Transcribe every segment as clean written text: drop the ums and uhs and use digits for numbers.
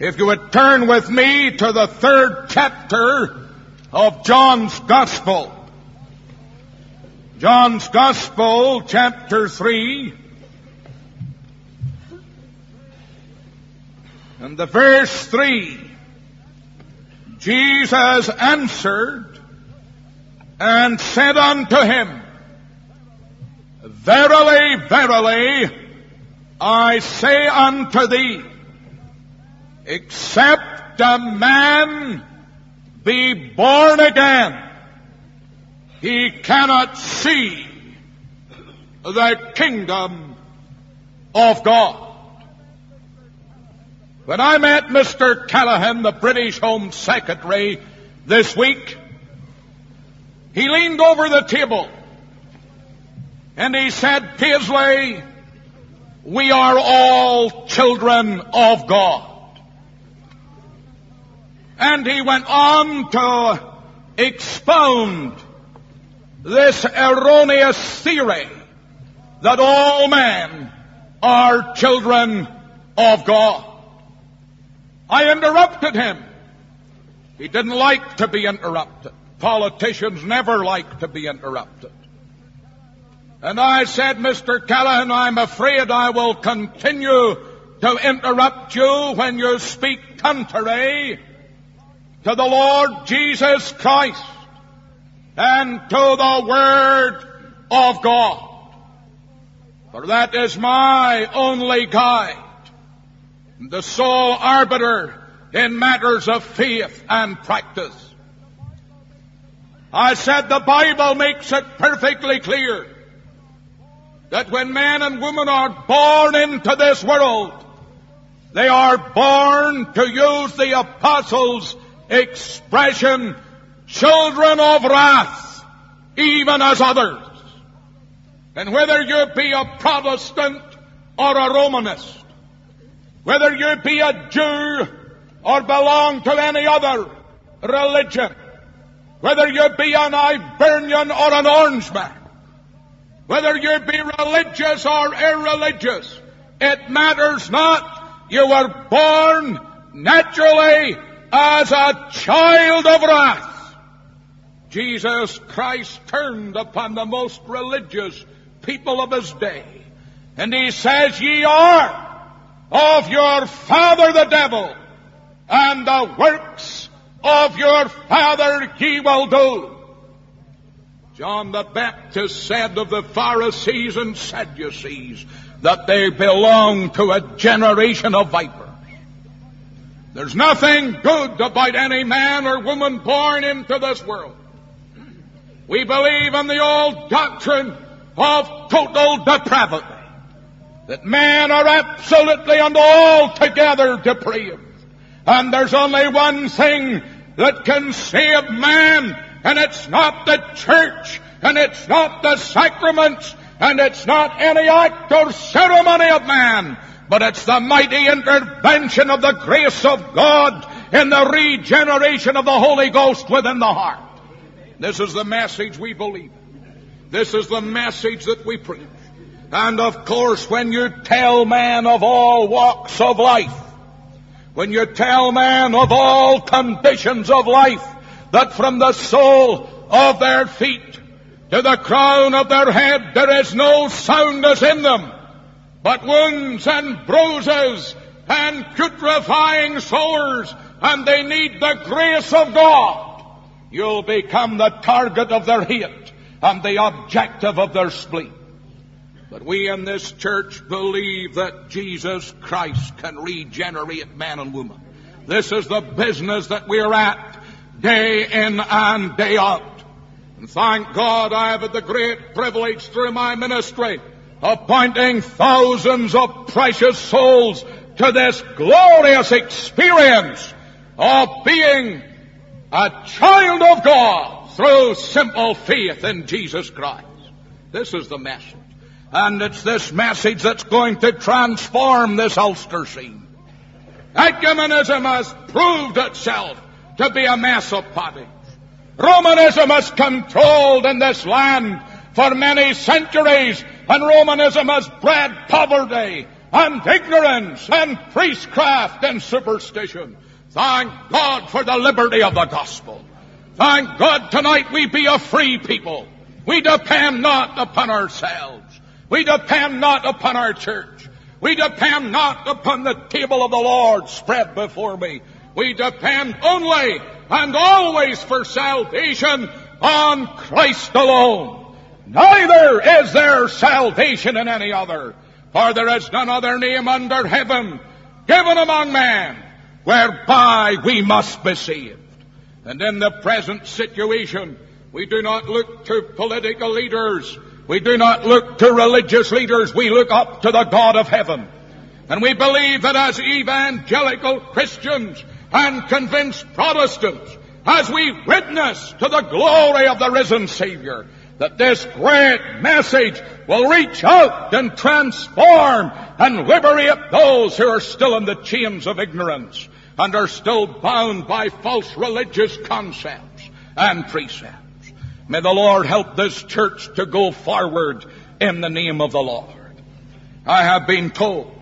If you would turn with me to the 3rd chapter of John's Gospel. John's Gospel, chapter 3. And the verse 3. Jesus answered and said unto him, Verily, verily, I say unto thee, except a man be born again, he cannot see the kingdom of God. When I met Mr. Callaghan, the British Home Secretary, this week, he leaned over the table and he said, Paisley, we are all children of God. And he went on to expound this erroneous theory that all men are children of God. I interrupted him. He didn't like to be interrupted. Politicians never like to be interrupted. And I said, Mr. Callaghan, I'm afraid I will continue to interrupt you when you speak contrary to the Lord Jesus Christ and to the Word of God. For that is my only guide, the sole arbiter in matters of faith and practice. I said the Bible makes it perfectly clear that when man and woman are born into this world, they are born, to use the apostles' expression, children of wrath, even as others. And whether you be a Protestant or a Romanist, whether you be a Jew or belong to any other religion, whether you be an Hibernian or an Orangeman, whether you be religious or irreligious, it matters not. You were born naturally as a child of wrath. Jesus Christ turned upon the most religious people of his day, and he says, Ye are of your father the devil, and the works of your father ye will do. John the Baptist said of the Pharisees and Sadducees that they belong to a generation of vipers. There's nothing good about any man or woman born into this world. We believe in the old doctrine of total depravity, that men are absolutely and altogether depraved. And there's only one thing that can save man, and it's not the church, and it's not the sacraments, and it's not any act or ceremony of man, but it's the mighty intervention of the grace of God in the regeneration of the Holy Ghost within the heart. This is the message we believe. This is the message that we preach. And of course, when you tell man of all walks of life, when you tell man of all conditions of life, that from the sole of their feet to the crown of their head there is no soundness in them, but wounds and bruises and putrefying sores, and they need the grace of God, you'll become the target of their hate and the objective of their spleen. But we in this church believe that Jesus Christ can regenerate man and woman. This is the business that we're at day in and day out. And thank God I have had the great privilege through my ministry of pointing thousands of precious souls to this glorious experience of being a child of God through simple faith in Jesus Christ. This is the message. And it's this message that's going to transform this Ulster scene. Ecumenism has proved itself to be a mess of pottage. Romanism has controlled in this land for many centuries, and Romanism has bred poverty and ignorance and priestcraft and superstition. Thank God for the liberty of the gospel. Thank God tonight we be a free people. We depend not upon ourselves. We depend not upon our church. We depend not upon the table of the Lord spread before me. We depend only and always for salvation on Christ alone. Neither is there salvation in any other, for there is none other name under heaven given among men whereby we must be saved. And in the present situation, we do not look to political leaders. We do not look to religious leaders. We look up to the God of heaven. And we believe that as evangelical Christians and convinced Protestants, as we witness to the glory of the risen Savior, that this great message will reach out and transform and liberate those who are still in the chains of ignorance and are still bound by false religious concepts and precepts. May the Lord help this church to go forward in the name of the Lord. I have been told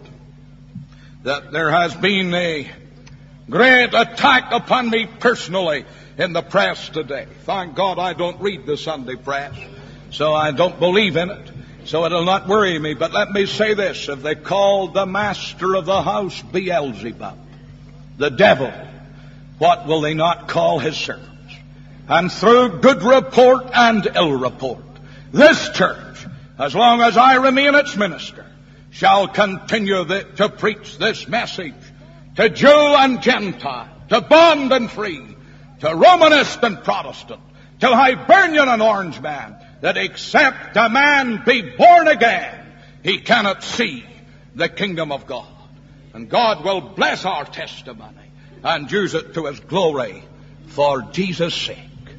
that there has been a great attack upon me personally in the press today. Thank God I don't read the Sunday press, so I don't believe in it, so it'll not worry me. But let me say this: if they called the master of the house Beelzebub, the devil, what will they not call his servants? And through good report and ill report, this church, as long as I remain its minister, shall continue to preach this message to Jew and Gentile, to bond and free, to Romanist and Protestant, to Hibernian and Orangeman, that except a man be born again, he cannot see the kingdom of God. And God will bless our testimony and use it to His glory for Jesus' sake.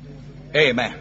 Amen.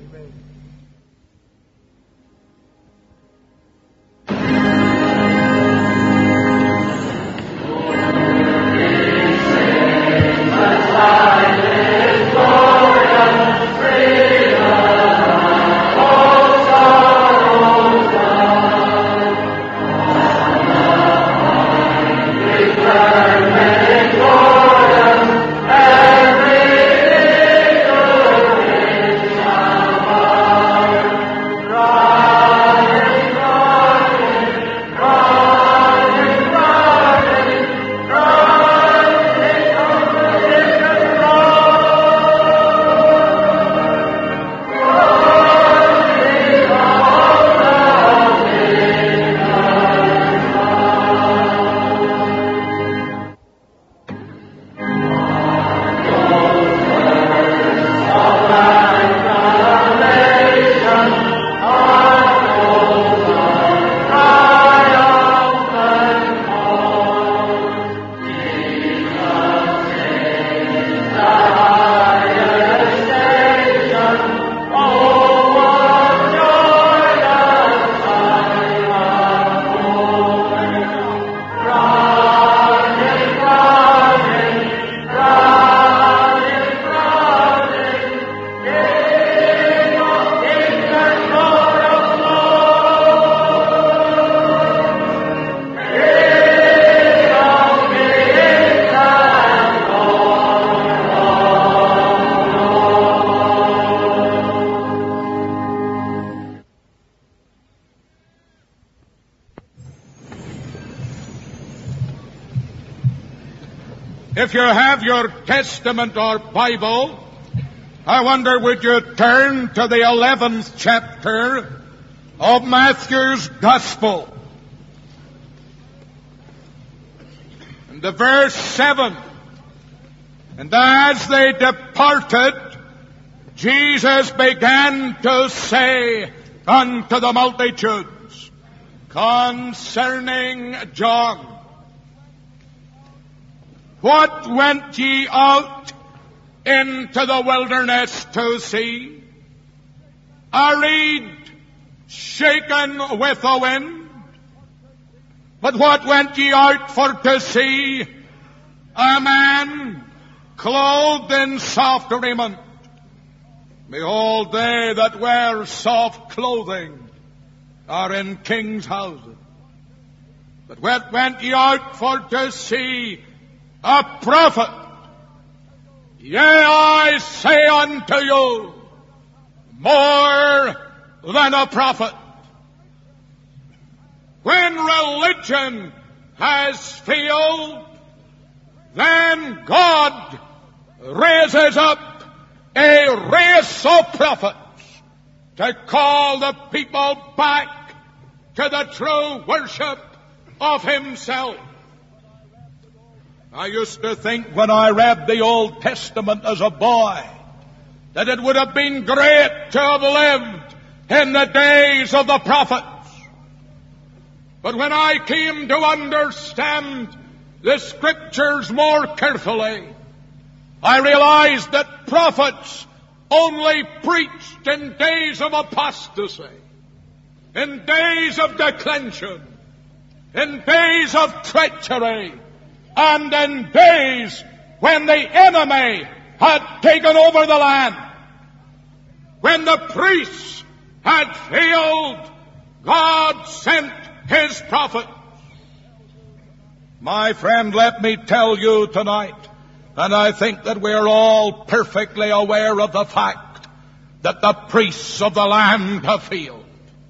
If you have your Testament or Bible, I wonder would you turn to the 11th chapter of Matthew's Gospel. And the verse 7. And as they departed, Jesus began to say unto the multitudes concerning John, what went ye out into the wilderness to see? A reed shaken with the wind? But what went ye out for to see? A man clothed in soft raiment. Behold, they that wear soft clothing are in kings' houses. But what went ye out for to see? A prophet? Yea, I say unto you, more than a prophet. When religion has failed, then God raises up a race of prophets to call the people back to the true worship of Himself. I used to think when I read the Old Testament as a boy that it would have been great to have lived in the days of the prophets. But when I came to understand the Scriptures more carefully, I realized that prophets only preached in days of apostasy, in days of declension, in days of treachery, and in days when the enemy had taken over the land. When the priests had failed, God sent His prophets. My friend, let me tell you tonight, and I think that we're all perfectly aware of the fact that the priests of the land have failed.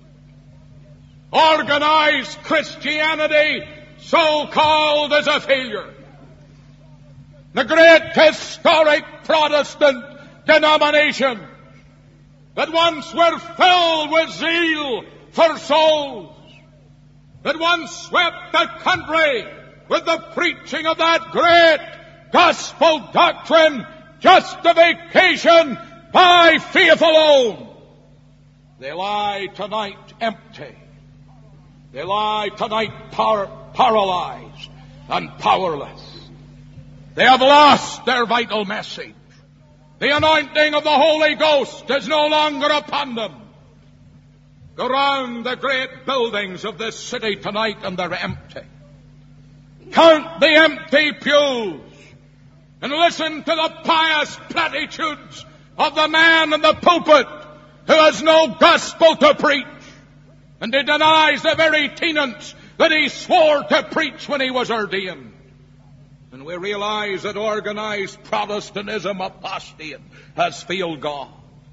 Organized Christianity, so-called, is a failure. The great historic Protestant denomination that once were filled with zeal for souls, that once swept the country with the preaching of that great gospel doctrine, justification by faith alone, they lie tonight empty. They lie tonight paralyzed and powerless. They have lost their vital message. The anointing of the Holy Ghost is no longer upon them. Go round the great buildings of this city tonight and they're empty. Count the empty pews and listen to the pious platitudes of the man in the pulpit who has no gospel to preach, and he denies the very tenets that he swore to preach when he was ordained. And we realize that organized Protestantism, apostate, has failed God.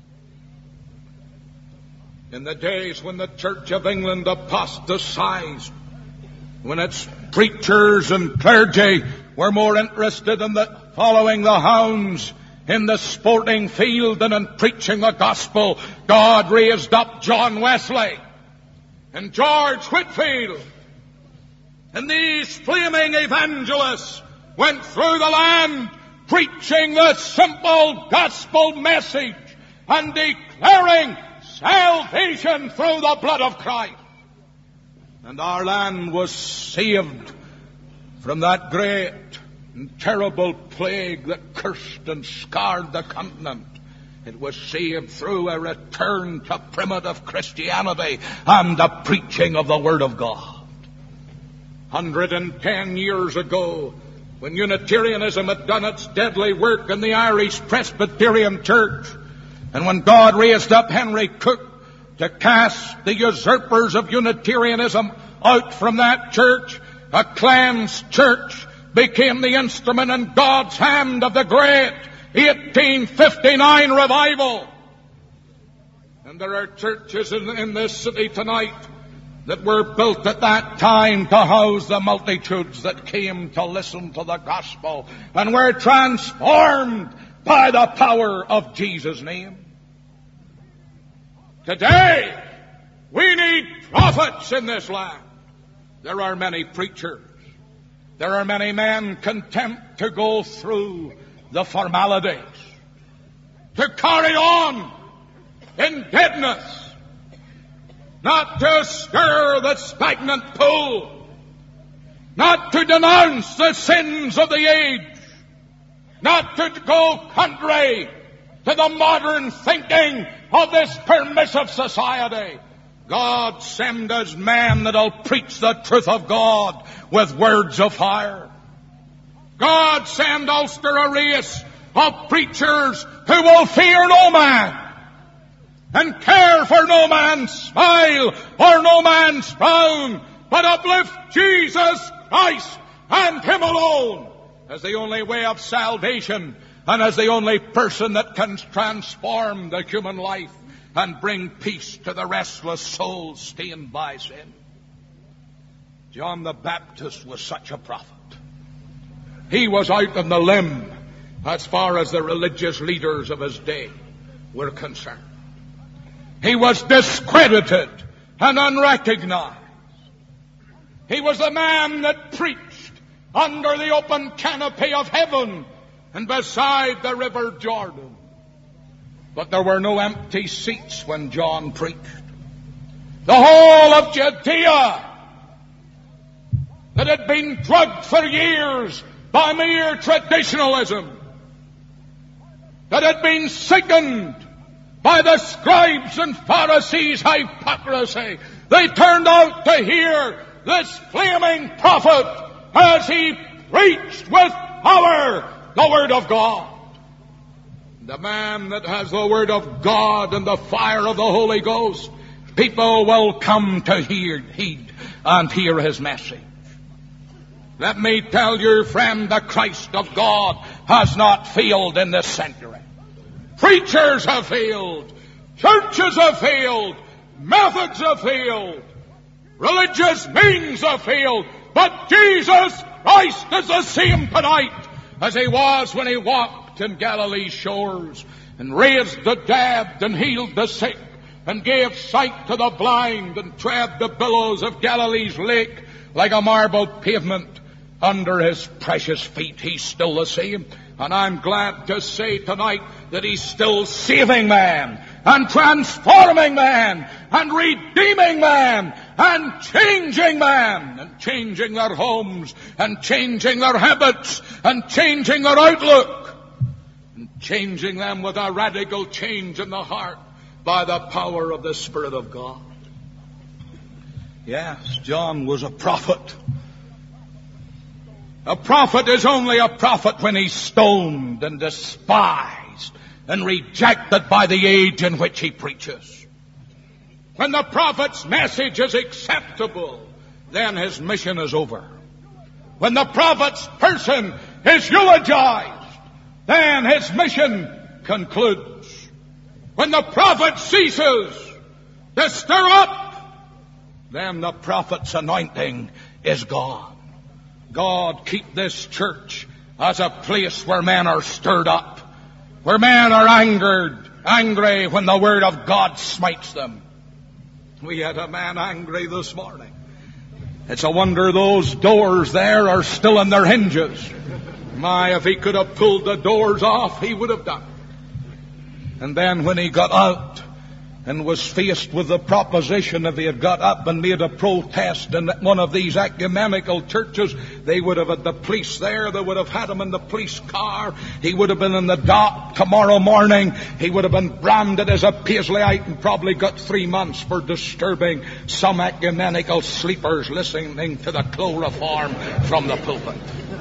In the days when the Church of England apostatized, when its preachers and clergy were more interested in following the hounds in the sporting field than in preaching the gospel, God raised up John Wesley and George Whitefield. And these flaming evangelists went through the land preaching the simple gospel message and declaring salvation through the blood of Christ. And our land was saved from that great and terrible plague that cursed and scarred the continent. It was saved through a return to primitive Christianity and the preaching of the Word of God. 110 years ago, when Unitarianism had done its deadly work in the Irish Presbyterian Church, and when God raised up Henry Cook to cast the usurpers of Unitarianism out from that church, a cleansed church became the instrument in God's hand of the great 1859 revival. And there are churches in this city tonight that were built at that time to house the multitudes that came to listen to the gospel and were transformed by the power of Jesus' name. Today, we need prophets in this land. There are many preachers. There are many men content to go through the formalities, to carry on in deadness, not to stir the stagnant pool, not to denounce the sins of the age, not to go contrary to the modern thinking of this permissive society. God send us men that'll preach the truth of God with words of fire. God send Ulster a race of preachers who will fear no man and care for no man's smile or no man's frown, but uplift Jesus Christ and Him alone as the only way of salvation and as the only person that can transform the human life and bring peace to the restless soul stained by sin. John the Baptist was such a prophet. He was out on the limb as far as the religious leaders of his day were concerned. He was discredited and unrecognized. He was the man that preached under the open canopy of heaven and beside the river Jordan. But there were no empty seats when John preached. The whole of Judea that had been drugged for years by mere traditionalism, that had been sickened by the scribes and Pharisees' hypocrisy, they turned out to hear this flaming prophet as he preached with power the Word of God. The man that has the Word of God and the fire of the Holy Ghost, people will come to heed and hear his message. Let me tell you, friend, the Christ of God has not failed in this century. Preachers have failed. Churches have failed. Methods have failed. Religious means have failed. But Jesus Christ is the same tonight as He was when He walked in Galilee's shores and raised the dead and healed the sick and gave sight to the blind and tread the billows of Galilee's lake like a marble pavement under His precious feet. He's still the same. And I'm glad to say tonight that He's still saving man and transforming man and redeeming man and changing their homes and changing their habits and changing their outlook and changing them with a radical change in the heart by the power of the Spirit of God. Yes, John was a prophet. A prophet is only a prophet when he's stoned and despised and rejected by the age in which he preaches. When the prophet's message is acceptable, then his mission is over. When the prophet's person is eulogized, then his mission concludes. When the prophet ceases to stir up, then the prophet's anointing is gone. God, keep this church as a place where men are stirred up, where men are angry when the Word of God smites them. We had a man angry this morning. It's a wonder those doors there are still in their hinges. My, if he could have pulled the doors off, he would have done it. And then when he got out and was faced with the proposition, if he had got up and made a protest in one of these ecumenical churches, they would have had the police there. They would have had him in the police car. He would have been in the dock tomorrow morning. He would have been branded as a Paisleyite and probably got 3 months for disturbing some ecumenical sleepers listening to the chloroform from the pulpit.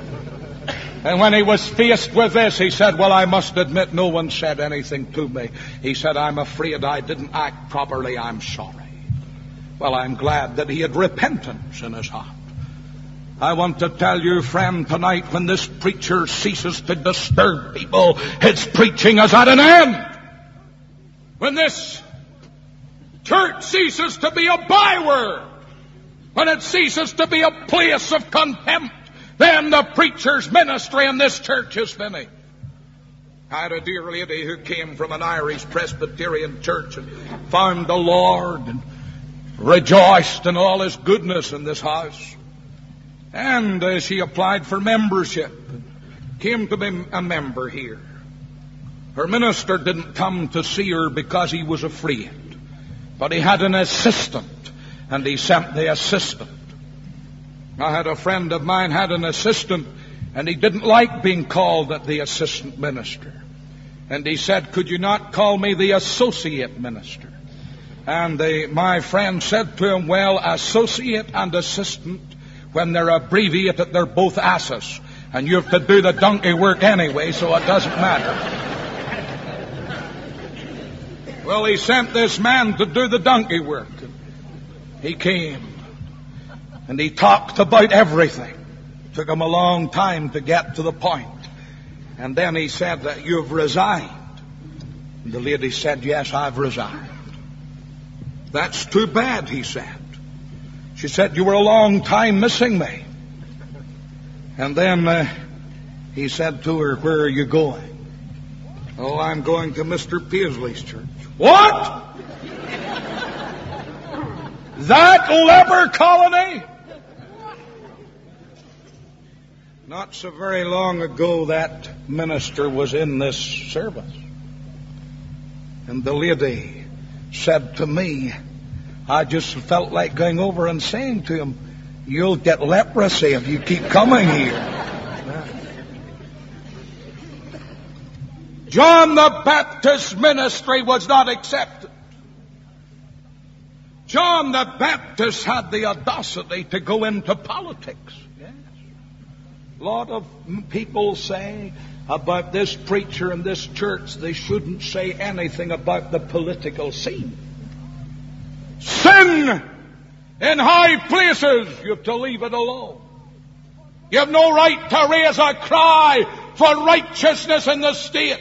And when he was faced with this, he said, well, I must admit no one said anything to me. He said, I'm afraid I didn't act properly. I'm sorry. Well, I'm glad that he had repentance in his heart. I want to tell you, friend, tonight, when this preacher ceases to disturb people, his preaching is at an end. When this church ceases to be a byword, when it ceases to be a place of contempt, then the preacher's ministry in this church is finished. I had a dear lady who came from an Irish Presbyterian church and found the Lord and rejoiced in all His goodness in this house. And she applied for membership and came to be a member here. Her minister didn't come to see her because he was afraid, but he had an assistant, and he sent the assistant. I had a friend of mine had an assistant, and he didn't like being called the assistant minister. And he said, could you not call me the associate minister? And my friend said to him, well, associate and assistant, when they're abbreviated, they're both asses. And you have to do the donkey work anyway, so it doesn't matter. Well, he sent this man to do the donkey work. He came. And he talked about everything. It took him a long time to get to the point. And then he said that you've resigned. And the lady said, yes, I've resigned. That's too bad, he said. She said, you were a long time missing me. And then he said to her, where are you going? Oh, I'm going to Mr. Paisley's church. What? That leper colony? Not so very long ago, that minister was in this service. And the lady said to me, I just felt like going over and saying to him, you'll get leprosy if you keep coming here. John the Baptist's ministry was not accepted. John the Baptist had the audacity to go into politics. Yes. A lot of people say about this preacher and this church, they shouldn't say anything about the political scene. Sin in high places, you have to leave it alone. You have no right to raise a cry for righteousness in the state.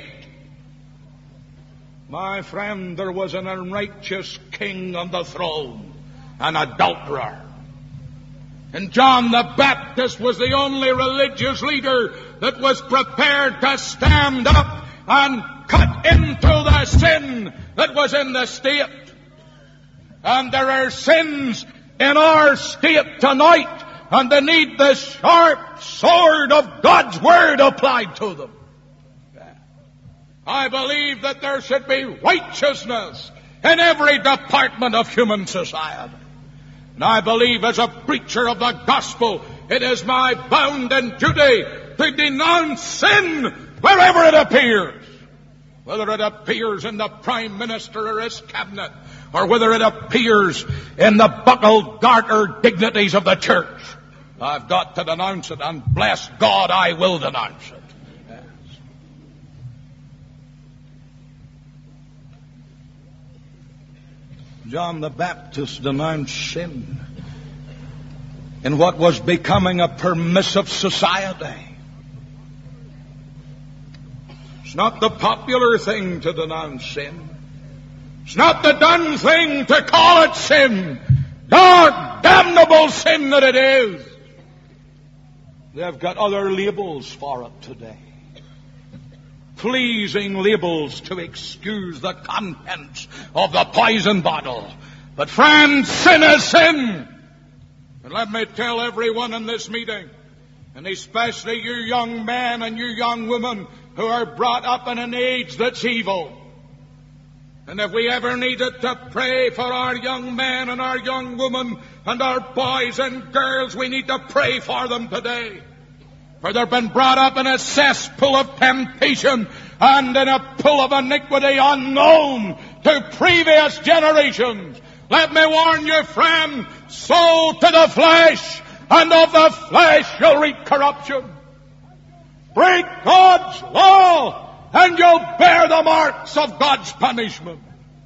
My friend, there was an unrighteous king on the throne, an adulterer. And John the Baptist was the only religious leader that was prepared to stand up and cut into the sin that was in the state. And there are sins in our state tonight, and they need the sharp sword of God's Word applied to them. I believe that there should be righteousness in every department of human society. And I believe as a preacher of the gospel, it is my bounden duty to denounce sin wherever it appears. Whether it appears in the Prime Minister or his cabinet, or whether it appears in the buckled garter dignities of the church. I've got to denounce it, and bless God, I will denounce it. Yes. John the Baptist denounced sin in what was becoming a permissive society. It's not the popular thing to denounce sin. It's not the done thing to call it sin. Dark, damnable sin that it is. They've got other labels for it today. Pleasing labels to excuse the contents of the poison bottle. But friends, sin is sin. And let me tell everyone in this meeting, and especially you young men and you young women who are brought up in an age that's evil. And if we ever needed to pray for our young men and our young women and our boys and girls, we need to pray for them today. For they've been brought up in a cesspool of temptation and in a pool of iniquity unknown to previous generations. Let me warn you, friend, sold to the flesh, and of the flesh you'll reap corruption. Break God's law, and you'll bear the marks of God's punishment.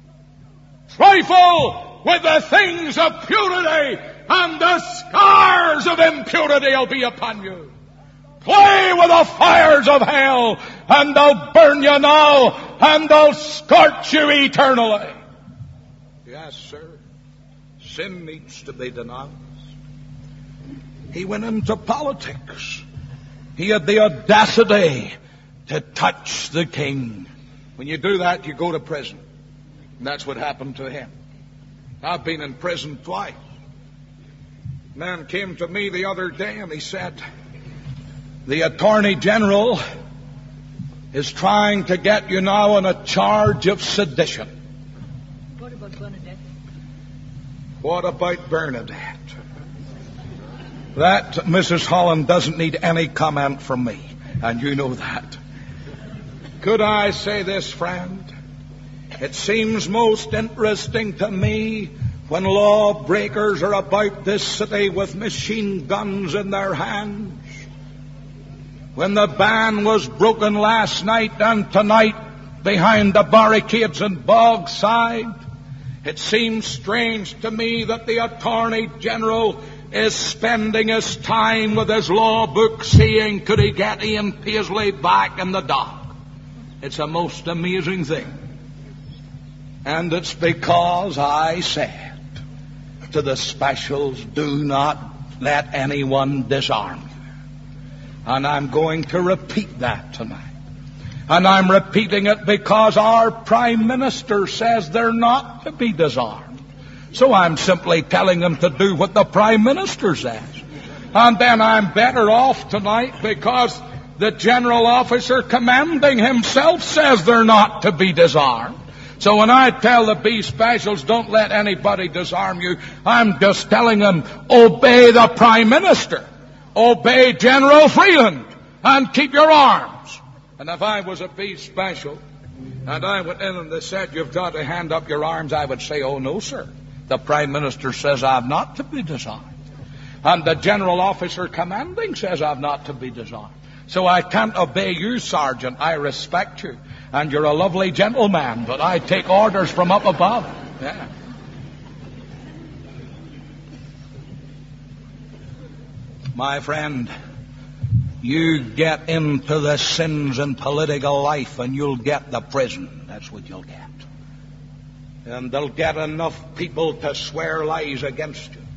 Trifle with the things of purity, and the scars of impurity will be upon you. Play with the fires of hell, and they'll burn you now, and they'll scorch you eternally. Yes, sir. Sin needs to be denounced. He went into politics. He had the audacity to touch the king. When you do that, you go to prison. And that's what happened to him. I've been in prison twice. A man came to me the other day and he said, the Attorney General is trying to get you now on a charge of sedition. What about Bernadette? What about Bernadette? That, Mrs. Holland, doesn't need any comment from me, and you know that. Could I say this, friend? It seems most interesting to me when lawbreakers are about this city with machine guns in their hands. When the ban was broken last night and tonight behind the barricades in Bogside, it seems strange to me that the Attorney General is spending his time with his law book, seeing could he get Ian Paisley back in the dock. It's a most amazing thing. And it's because I said to the specials, do not let anyone disarm you. And I'm going to repeat that tonight. And I'm repeating it because our Prime Minister says they're not to be disarmed. So I'm simply telling them to do what the Prime Minister says. And then I'm better off tonight because the general officer commanding himself says they're not to be disarmed. So when I tell the B specials, don't let anybody disarm you, I'm just telling them, obey the Prime Minister. Obey General Freeland. And keep your arms. And if I was a B special, and I went in and they said, you've got to hand up your arms, I would say, oh no, sir. The Prime Minister says I'm not to be disarmed. And the general officer commanding says I'm not to be disarmed. So I can't obey you, Sergeant. I respect you. And you're a lovely gentleman, but I take orders from up above. Yeah. My friend, you get into the sins in political life and you'll get the prison. That's what you'll get. And they'll get enough people to swear lies against you.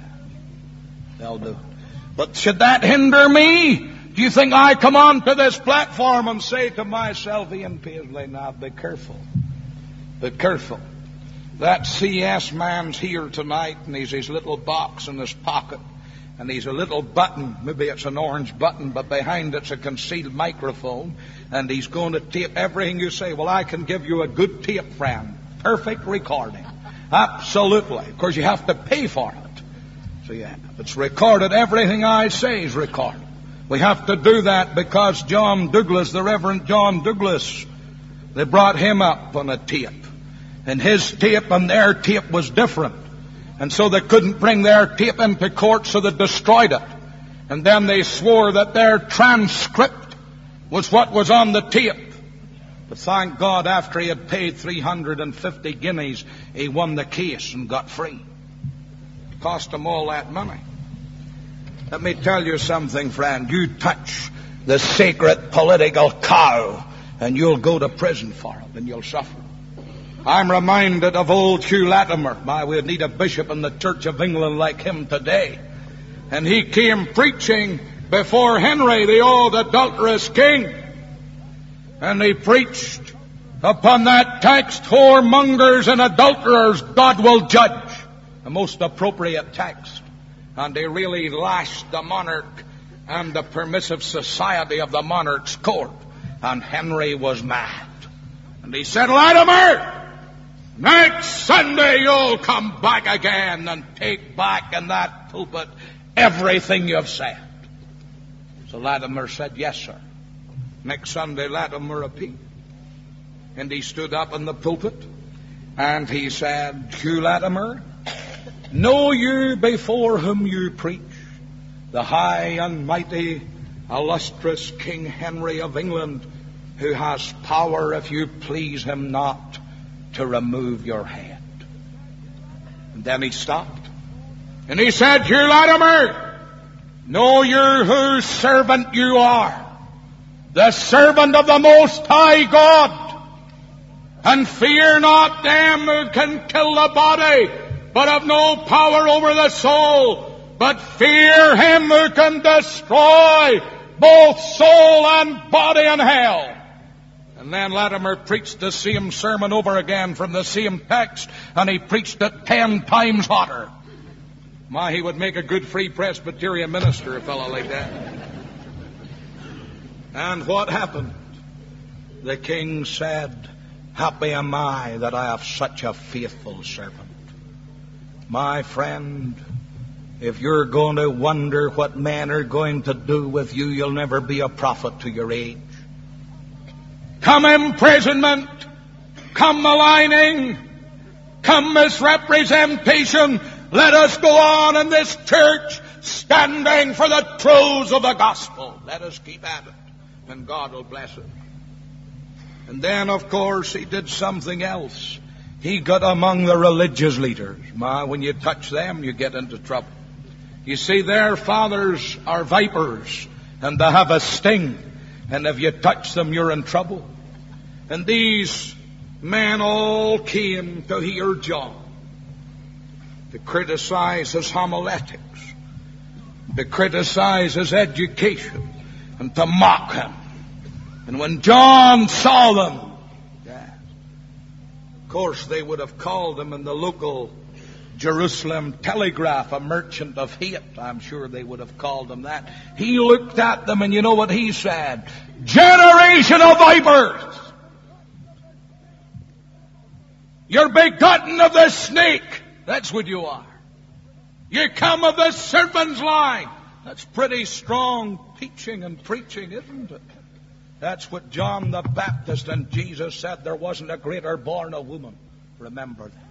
They'll do. But should that hinder me? Do you think I come onto this platform and say to myself, Ian Paisley, now be careful. Be careful. That CS man's here tonight and he's his little box in his pocket. And he's a little button, maybe it's an orange button, but behind it's a concealed microphone. And he's going to tape everything you say. Well, I can give you a good tape, friend. Perfect recording. Absolutely. Of course, you have to pay for it. So yeah, it's recorded. Everything I say is recorded. We have to do that because John Douglas, the Reverend John Douglas, they brought him up on a tape. And his tape and their tape was different. And so they couldn't bring their tape into court, so they destroyed it. And then they swore that their transcript was what was on the tape. But thank God, after he had paid 350 guineas, he won the case and got free. It cost him all that money. Let me tell you something, friend. You touch the sacred political cow, and you'll go to prison for it, and you'll suffer. I'm reminded of old Hugh Latimer. We'd need a bishop in the Church of England like him today. And he came preaching before Henry, the old adulterous king. And he preached upon that text, whoremongers and adulterers God will judge. A most appropriate text. And he really lashed the monarch and the permissive society of the monarch's court. And Henry was mad. And he said, Latimer, next Sunday you'll come back again and take back in that pulpit everything you've said. So Latimer said, yes, sir. Next Sunday Latimer appeared. And he stood up in the pulpit and he said, Hugh Latimer, know you before whom you preach, the high and mighty, illustrious King Henry of England, who has power, if you please him not, to remove your head. And then he stopped. And he said, Hugh Latimer, know you whose servant you are, the servant of the Most High God, and fear not them who can kill the body, but have no power over the soul, but fear him who can destroy both soul and body in hell. And then Latimer preached the same sermon over again from the same text, and he preached it 10 times hotter. He would make a good Free Presbyterian minister, a fellow like that. And what happened? The king said, happy am I that I have such a faithful servant. My friend, if you're going to wonder what men are going to do with you, you'll never be a prophet to your age. Come imprisonment, come maligning, come misrepresentation. Let us go on in this church standing for the truths of the gospel. Let us keep at it, and God will bless it. And then, of course, he did something else. He got among the religious leaders. When you touch them, you get into trouble. You see, their fathers are vipers, and they have a sting, and if you touch them, you're in trouble. And these men all came to hear John, to criticize his homiletics, to criticize his education, and to mock him. And when John saw them, of course they would have called him in the local Jerusalem Telegraph a merchant of hate. I'm sure they would have called him that. He looked at them, and you know what he said? Generation of vipers! You're begotten of the snake. That's what you are. You come of the serpent's line. That's pretty strong teaching and preaching, isn't it? That's what John the Baptist and Jesus said. There wasn't a greater born of woman. Remember that.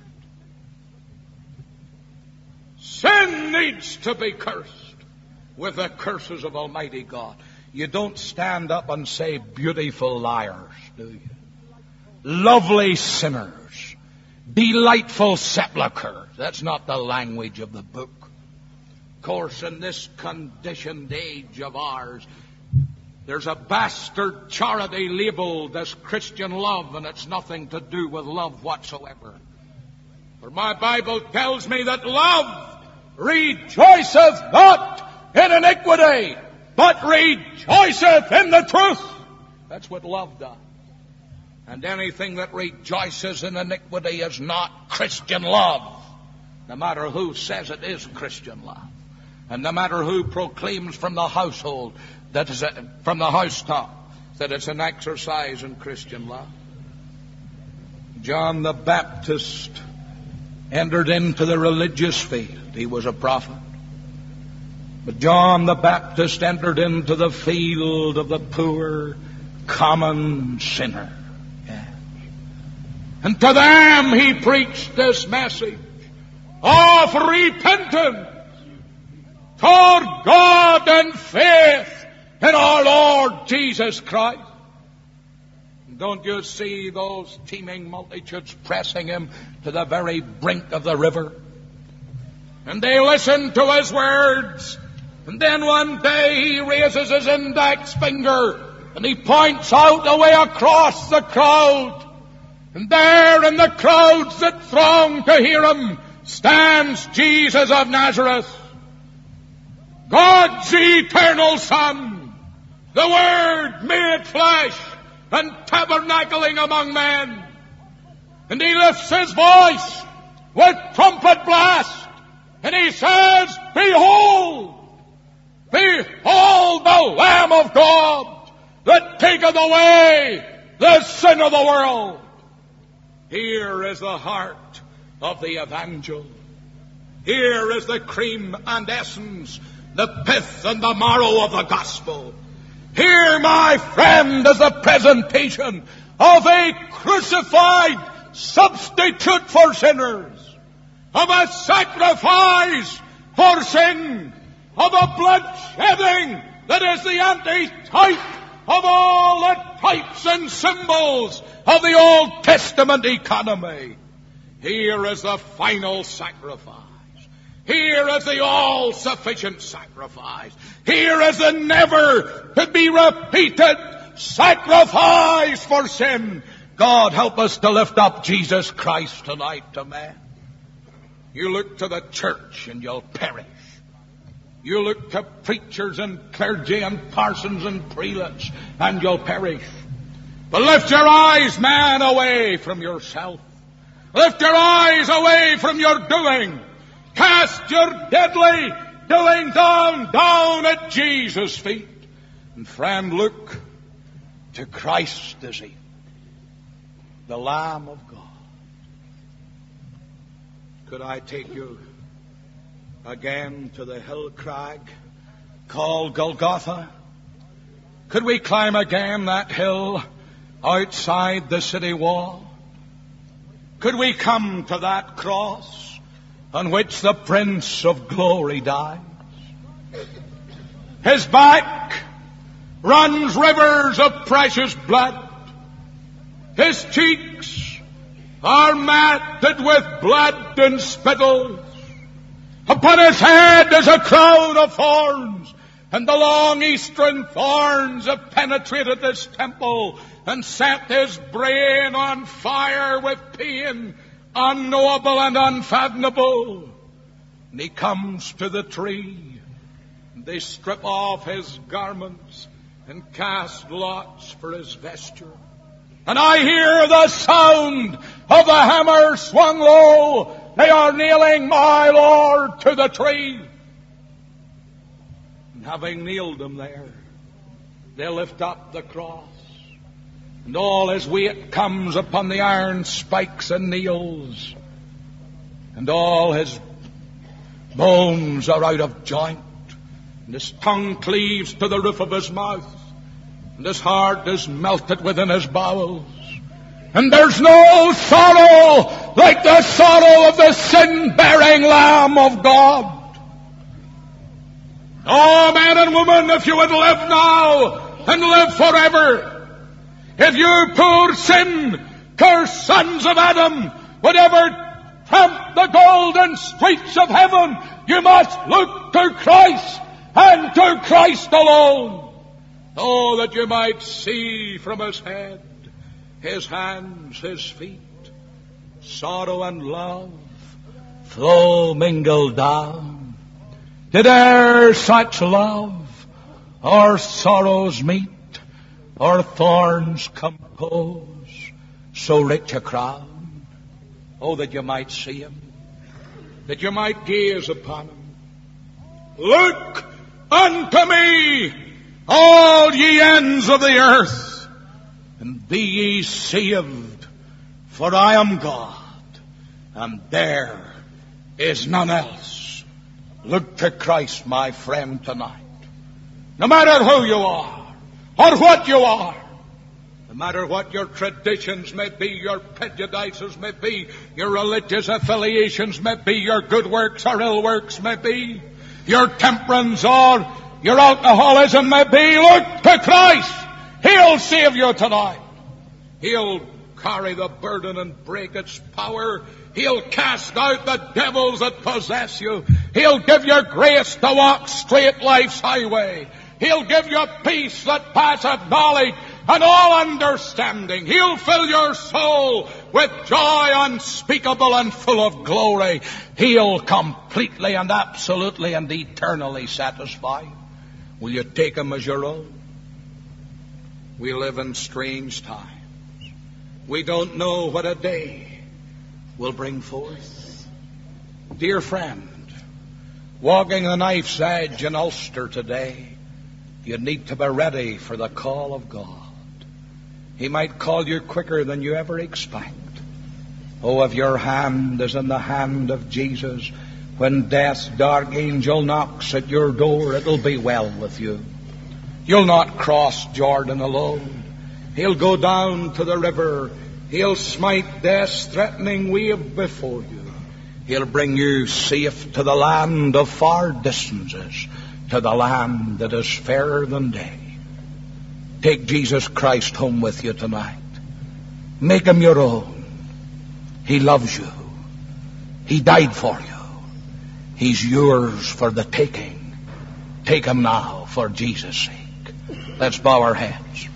Sin needs to be cursed with the curses of Almighty God. You don't stand up and say beautiful liars, do you? Lovely sinners. Delightful sepulchres. That's not the language of the book. Of course, in this conditioned age of ours, there's a bastard charity labeled as Christian love, and it's nothing to do with love whatsoever. For my Bible tells me that love rejoiceth not in iniquity, but rejoiceth in the truth. That's what love does. And anything that rejoices in iniquity is not Christian love, no matter who says it is Christian love. And no matter who proclaims from the household, that is from the housetop, that it's an exercise in Christian love. John the Baptist entered into the religious field. He was a prophet. But John the Baptist entered into the field of the poor, common sinner. Yes. And to them he preached this message of repentance toward God and faith in our Lord Jesus Christ. Don't you see those teeming multitudes pressing him to the very brink of the river? And they listen to his words. And then one day he raises his index finger and he points out away across the crowd. And there in the crowds that throng to hear him stands Jesus of Nazareth, God's eternal Son, the Word made flesh and tabernacling among men. And he lifts his voice with trumpet blast, and he says, Behold! Behold the Lamb of God that taketh away the sin of the world. Here is the heart of the evangel. Here is the cream and essence, the pith and the marrow of the gospel. Here, my friend, is the presentation of a crucified substitute for sinners, of a sacrifice for sin, of a blood shedding that is the antitype of all the types and symbols of the Old Testament economy. Here is the final sacrifice. Here is the all-sufficient sacrifice. Here is the never-to-be-repeated sacrifice for sin. God, help us to lift up Jesus Christ tonight to men. You look to the church and you'll perish. You look to preachers and clergy and parsons and prelates and you'll perish. But lift your eyes, man, away from yourself. Lift your eyes away from your doing. Cast your deadly doing down at Jesus' feet. And friend, look to Christ this evening, the Lamb of God. Could I take you again to the hill crag called Golgotha? Could we climb again that hill outside the city wall? Could we come to that cross on which the Prince of Glory dies? His back runs rivers of precious blood. His cheeks are matted with blood and spittles. Upon his head is a crown of thorns, and the long eastern thorns have penetrated this temple and set his brain on fire with pain unknowable and unfathomable. And he comes to the tree, and they strip off his garments and cast lots for his vesture. And I hear the sound of the hammer swung low. They are nailing my Lord to the tree. And having nailed him there, they lift up the cross. And all his weight comes upon the iron spikes and nails. And all his bones are out of joint. And his tongue cleaves to the roof of his mouth. And his heart is melted within his bowels. And there's no sorrow like the sorrow of the sin-bearing Lamb of God. Oh, man and woman, if you would live now and live forever, if you poor sin-cursed sons of Adam would ever tramp the golden streets of heaven, you must look to Christ and to Christ alone. Oh, that you might see from his head, his hands, his feet, sorrow and love flow mingled down. Did e'er such love or sorrows meet, or thorns compose so rich a crown? Oh, that you might see him, that you might gaze upon him. Look unto me, all ye ends of the earth, and be ye saved, for I am God, and there is none else. Look to Christ, my friend, tonight. No matter who you are, or what you are, no matter what your traditions may be, your prejudices may be, your religious affiliations may be, your good works or ill works may be, your temperance or your alcoholism may be, look to Christ. He'll save you tonight. He'll carry the burden and break its power. He'll cast out the devils that possess you. He'll give you grace to walk straight life's highway. He'll give you peace that passeth knowledge and all understanding. He'll fill your soul with joy unspeakable and full of glory. He'll completely and absolutely and eternally satisfy you. Will you take him as your own? We live in strange times. We don't know what a day will bring forth. Dear friend, walking the knife's edge in Ulster today, you need to be ready for the call of God. He might call you quicker than you ever expect. Oh, if your hand is in the hand of Jesus, when death's dark angel knocks at your door, it'll be well with you. You'll not cross Jordan alone. He'll go down to the river. He'll smite death's threatening wave before you. He'll bring you safe to the land of far distances, to the land that is fairer than day. Take Jesus Christ home with you tonight. Make him your own. He loves you. He died for you. He's yours for the taking. Take him now for Jesus' sake. Let's bow our heads.